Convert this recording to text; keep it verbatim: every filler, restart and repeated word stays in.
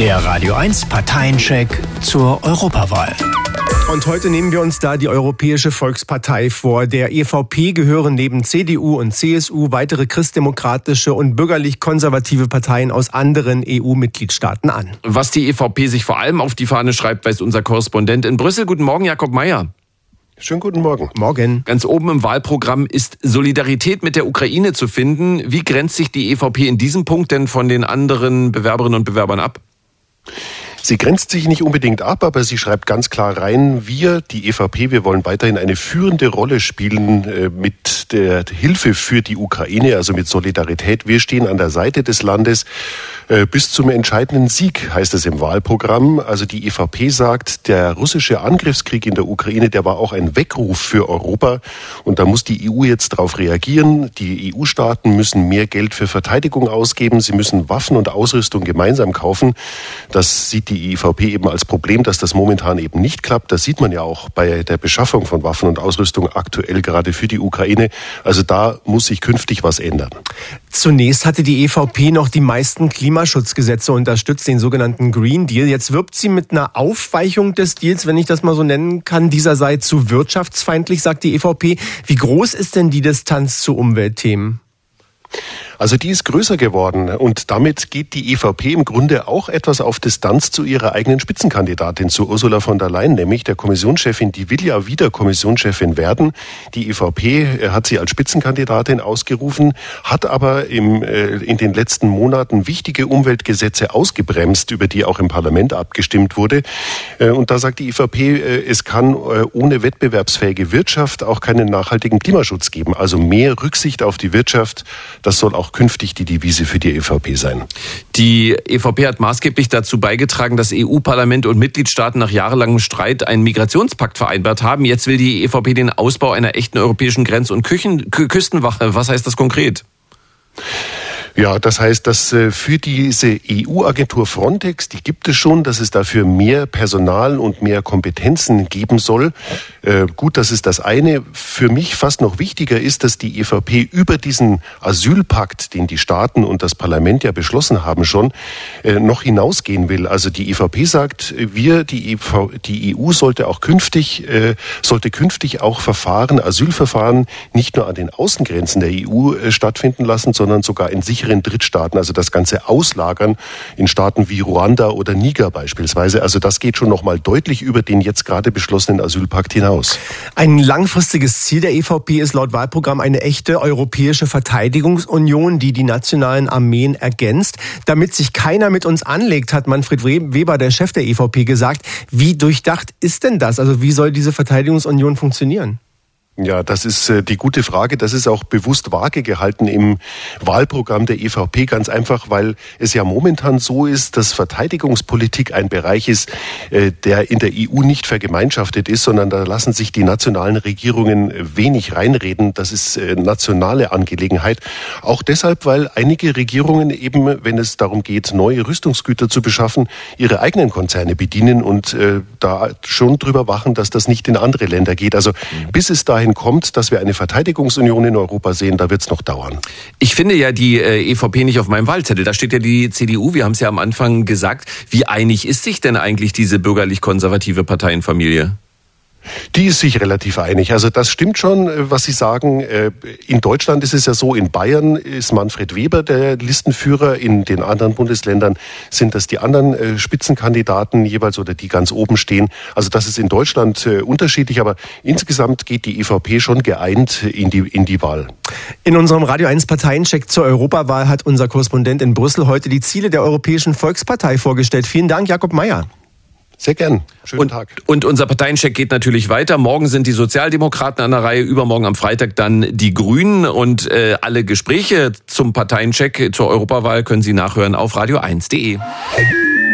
Der Radio eins Parteiencheck zur Europawahl. Und heute nehmen wir uns da die Europäische Volkspartei vor. Der E V P gehören neben C D U und C S U weitere christdemokratische und bürgerlich-konservative Parteien aus anderen E U-Mitgliedstaaten an. Was die E V P sich vor allem auf die Fahne schreibt, weiß unser Korrespondent in Brüssel. Guten Morgen, Jakob Meier. Schönen guten Morgen. Morgen. Ganz oben im Wahlprogramm ist Solidarität mit der Ukraine zu finden. Wie grenzt sich die E V P in diesem Punkt denn von den anderen Bewerberinnen und Bewerbern ab? Sie grenzt sich nicht unbedingt ab, aber sie schreibt ganz klar rein, wir, die E V P, wir wollen weiterhin eine führende Rolle spielen äh, mit der Hilfe für die Ukraine, also mit Solidarität. Wir stehen an der Seite des Landes äh, bis zum entscheidenden Sieg, heißt es im Wahlprogramm. Also die E V P sagt, der russische Angriffskrieg in der Ukraine, der war auch ein Weckruf für Europa. Und da muss die E U jetzt darauf reagieren. Die E U-Staaten müssen mehr Geld für Verteidigung ausgeben. Sie müssen Waffen und Ausrüstung gemeinsam kaufen. Das sieht die die E V P eben als Problem, dass das momentan eben nicht klappt. Das sieht man ja auch bei der Beschaffung von Waffen und Ausrüstung aktuell gerade für die Ukraine. Also da muss sich künftig was ändern. Zunächst hatte die E V P noch die meisten Klimaschutzgesetze unterstützt, den sogenannten Green Deal. Jetzt wirbt sie mit einer Aufweichung des Deals, wenn ich das mal so nennen kann. Dieser sei zu wirtschaftsfeindlich, sagt die E V P. Wie groß ist denn die Distanz zu Umweltthemen? Also die ist größer geworden und damit geht die E V P im Grunde auch etwas auf Distanz zu ihrer eigenen Spitzenkandidatin, zu Ursula von der Leyen, nämlich der Kommissionschefin. Die will ja wieder Kommissionschefin werden. Die E V P hat sie als Spitzenkandidatin ausgerufen, hat aber im, äh, in den letzten Monaten wichtige Umweltgesetze ausgebremst, über die auch im Parlament abgestimmt wurde. Äh, und da sagt die E V P, äh, es kann äh, ohne wettbewerbsfähige Wirtschaft auch keinen nachhaltigen Klimaschutz geben. Also mehr Rücksicht auf die Wirtschaft, das soll auch künftig die Devise für die E V P sein. Die E V P hat maßgeblich dazu beigetragen, dass E U-Parlament und Mitgliedstaaten nach jahrelangem Streit einen Migrationspakt vereinbart haben. Jetzt will die E V P den Ausbau einer echten europäischen Grenz- und Küchen- Küstenwache. Was heißt das konkret? Ja, das heißt, dass für diese E U-Agentur Frontex, die gibt es schon, dass es dafür mehr Personal und mehr Kompetenzen geben soll. Äh, gut, das ist das eine. Für mich fast noch wichtiger ist, dass die E V P über diesen Asylpakt, den die Staaten und das Parlament ja beschlossen haben schon, äh, noch hinausgehen will. Also die E V P sagt, wir, die, E V, die E U sollte auch künftig, äh, sollte künftig auch Verfahren, Asylverfahren nicht nur an den Außengrenzen der E U äh, stattfinden lassen, sondern sogar in sicheren Drittstaaten, also das Ganze auslagern in Staaten wie Ruanda oder Niger beispielsweise. Also das geht schon noch mal deutlich über den jetzt gerade beschlossenen Asylpakt hinaus. Ein langfristiges Ziel der E V P ist laut Wahlprogramm eine echte europäische Verteidigungsunion, die die nationalen Armeen ergänzt. Damit sich keiner mit uns anlegt, hat Manfred Weber, der Chef der E V P, gesagt. Wie durchdacht ist denn das? Also wie soll diese Verteidigungsunion funktionieren? Ja, das ist äh, die gute Frage. Das ist auch bewusst vage gehalten im Wahlprogramm der E V P, ganz einfach, weil es ja momentan so ist, dass Verteidigungspolitik ein Bereich ist, äh, der in der E U nicht vergemeinschaftet ist, sondern da lassen sich die nationalen Regierungen wenig reinreden. Das ist äh, nationale Angelegenheit. Auch deshalb, weil einige Regierungen eben, wenn es darum geht, neue Rüstungsgüter zu beschaffen, ihre eigenen Konzerne bedienen und äh, da schon drüber wachen, dass das nicht in andere Länder geht. Also bis es dahin kommt, dass wir eine Verteidigungsunion in Europa sehen, da wird es noch dauern. Ich finde ja die äh, E V P nicht auf meinem Wahlzettel. Da steht ja die C D U, wir haben es ja am Anfang gesagt. Wie einig ist sich denn eigentlich diese bürgerlich-konservative Parteienfamilie? Die ist sich relativ einig. Also das stimmt schon, was Sie sagen. In Deutschland ist es ja so, in Bayern ist Manfred Weber der Listenführer, in den anderen Bundesländern sind das die anderen Spitzenkandidaten jeweils oder die ganz oben stehen. Also das ist in Deutschland unterschiedlich, aber insgesamt geht die E V P schon geeint in die, in die Wahl. In unserem Radio eins Parteiencheck zur Europawahl hat unser Korrespondent in Brüssel heute die Ziele der Europäischen Volkspartei vorgestellt. Vielen Dank, Jakob Meier. Sehr gern. Schönen und, Tag. Und unser Parteiencheck geht natürlich weiter. Morgen sind die Sozialdemokraten an der Reihe, übermorgen am Freitag dann die Grünen. Und äh, alle Gespräche zum Parteiencheck zur Europawahl können Sie nachhören auf radio eins punkt de.